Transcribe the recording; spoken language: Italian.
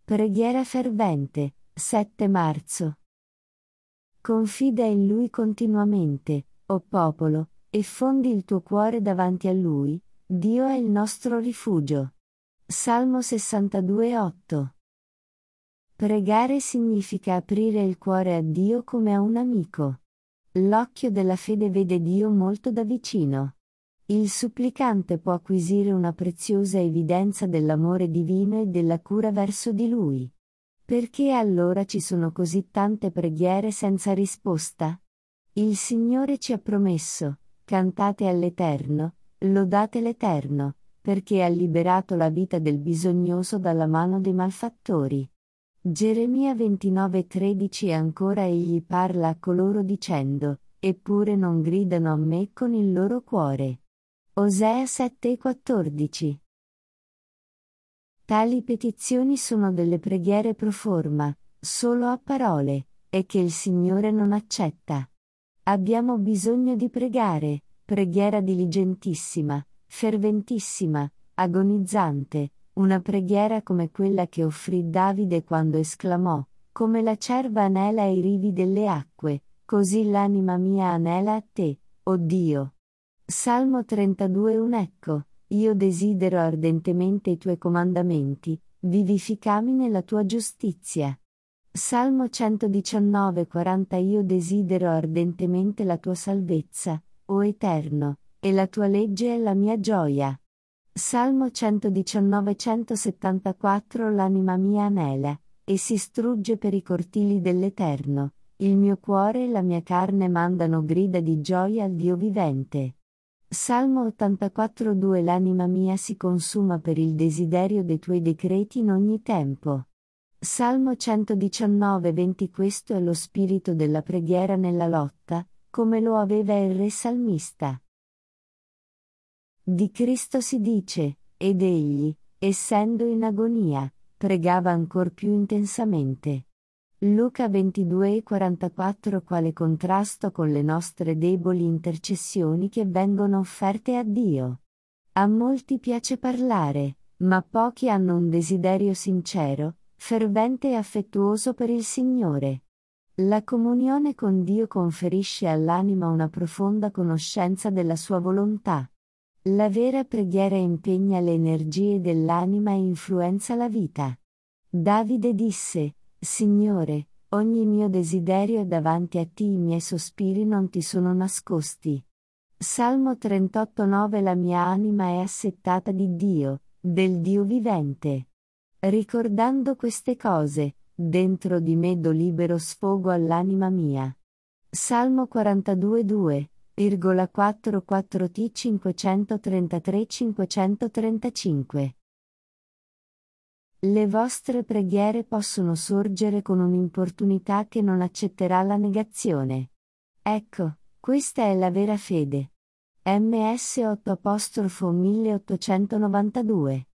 Preghiera fervente, 7 marzo. Confida in Lui continuamente, o popolo, e fondi il tuo cuore davanti a Lui, Dio è il nostro rifugio. Salmo 62,8. Pregare significa aprire il cuore a Dio come a un amico. L'occhio della fede vede Dio molto da vicino. Il supplicante può acquisire una preziosa evidenza dell'amore divino e della cura verso di Lui. Perché allora ci sono così tante preghiere senza risposta? Il Signore ci ha promesso: cantate all'Eterno, lodate l'Eterno, perché ha liberato la vita del bisognoso dalla mano dei malfattori. Geremia 29,13. E ancora egli parla a coloro dicendo: eppure non gridano a me con il loro cuore. Osea 7,14. Tali petizioni sono delle preghiere pro forma, solo a parole, e che il Signore non accetta. Abbiamo bisogno di pregare, preghiera diligentissima, ferventissima, agonizzante, una preghiera come quella che offrì Davide quando esclamò: come la cerva anela ai rivi delle acque, così l'anima mia anela a te, o Dio. Salmo 32,1. Ecco, io desidero ardentemente i tuoi comandamenti, vivificami nella tua giustizia. Salmo 119,40. Io desidero ardentemente la tua salvezza, o Eterno, e la tua legge è la mia gioia. Salmo 119,174. L'anima mia anela, e si strugge per i cortili dell'Eterno, il mio cuore e la mia carne mandano grida di gioia al Dio vivente. Salmo 84,2. L'anima mia si consuma per il desiderio dei tuoi decreti in ogni tempo. Salmo 119,20. Questo è lo spirito della preghiera nella lotta, come lo aveva il re salmista. Di Cristo si dice: ed egli, essendo in agonia, pregava ancor più intensamente. Luca 22,44. Quale contrasto con le nostre deboli intercessioni che vengono offerte a Dio. A molti piace parlare, ma pochi hanno un desiderio sincero, fervente e affettuoso per il Signore. La comunione con Dio conferisce all'anima una profonda conoscenza della sua volontà. La vera preghiera impegna le energie dell'anima e influenza la vita. Davide disse: Signore, ogni mio desiderio è davanti a te, i miei sospiri non ti sono nascosti. Salmo 38,9. La mia anima è assettata di Dio, del Dio vivente. Ricordando queste cose, dentro di me do libero sfogo all'anima mia. Salmo 42,2. 4,4t 533-535. Le vostre preghiere possono sorgere con un'importunità che non accetterà la negazione. Ecco, questa è la vera fede. MS 8 1892